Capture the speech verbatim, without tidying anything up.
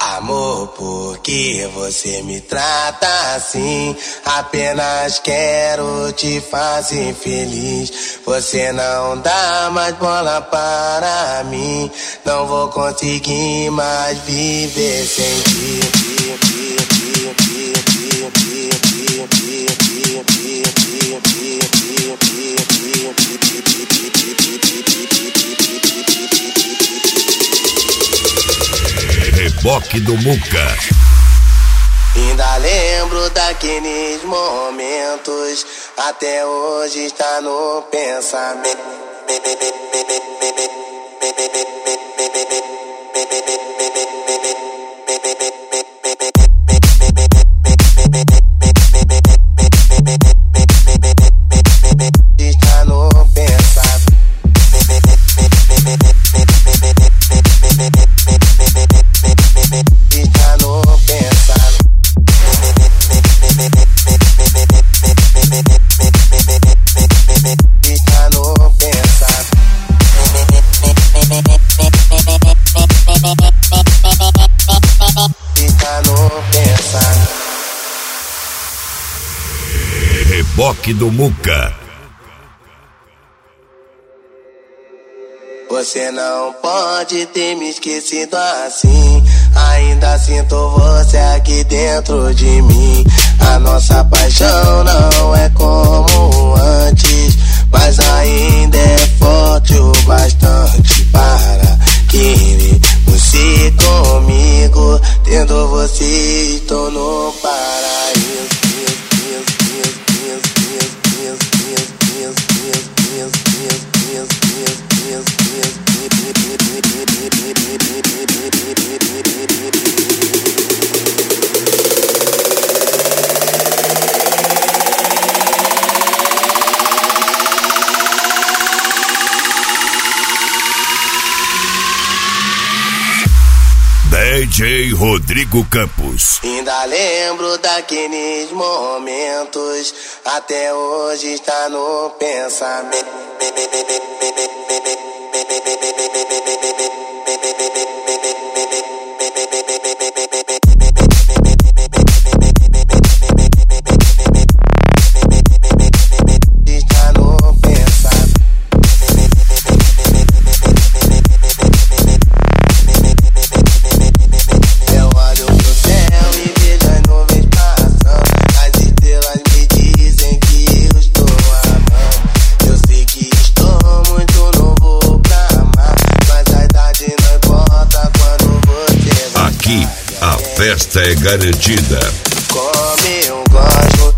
Amor, por que você me trata assim? Apenas quero te fazer feliz. Você não dá mais bola para mim. Não vou conseguir mais viver sem ti. Reboque do Muca. Ainda lembro daqueles momentos, até hoje está no pensamento. Está no pensamento. Está no pensamento. Está no pensamento. Está no pensamento. Reboque do Muca. Você não pode ter me esquecido assim. Ainda sinto você aqui dentro de mim. A nossa paixão não é como antes, mas ainda é forte o bastante para querer você comigo. Tendo você, estou no paraíso. D J Rodrigo Campos. Ainda lembro daqueles momentos, até hoje está no pensamento. Está no pensamento. Eu olho pro céu e vejo as nuvens passando. As estrelas me dizem que eu estou amando. Eu sei que estou muito novo pra amar, mas a idade não importa quando você vai. Aqui a festa é garantida. Como eu gosto